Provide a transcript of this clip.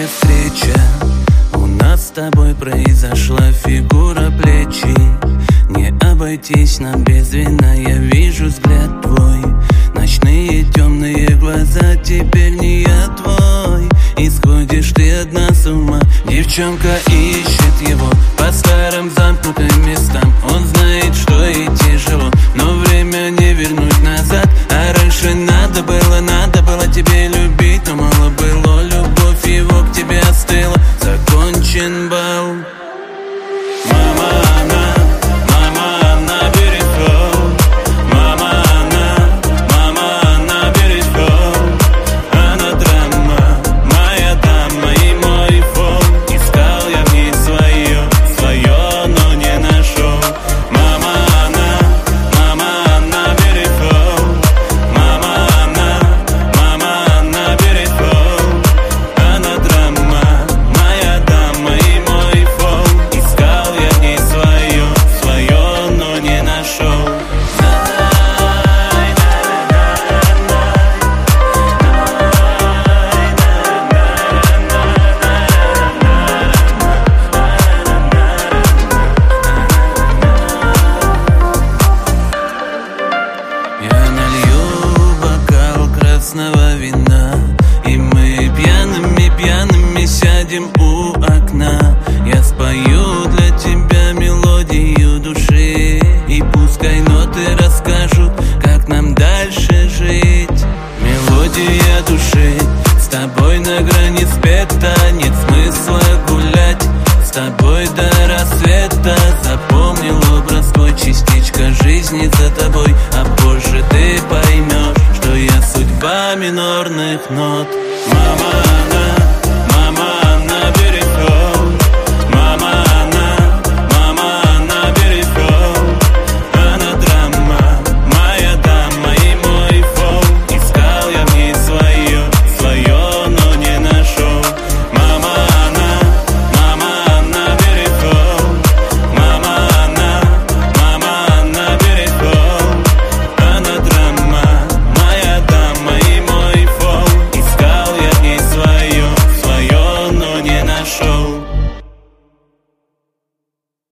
первая встреча, у нас с тобой произошла фигура плечи. Не обойтись нам без вина, я вижу взгляд твой. Ночные темные глаза, теперь не я твой. И сходишь ты одна с ума. Девчонка ищет его по старым замкнутым местам. Он знает, что ей тяжело, но время не вернуть назад. А раньше надо было тебе любить, но мало было. Любовь его к тебе остыла, закончен бал. Мама, она бережет. Мама, она бережет. Она драма, моя дама и мой фон. Искал я в ней свое, но не нашел. Мама, она бережет. Мама, она бережет. Она драма, моя дама и мой фон. Искал я в ней свое, но не нашел. Я налью бокал красного вина, и мы пьяными сядем у окна. Я спою для тебя мелодию души, и пускай ноты расскажут, как нам дальше жить. Мелодия души, с тобой на грани света. Нет смысла гулять с тобой до рассвета. Запомнил образ твой, частичка жизни за тобой. А позже ты поймешь, что я судьба минорных нот.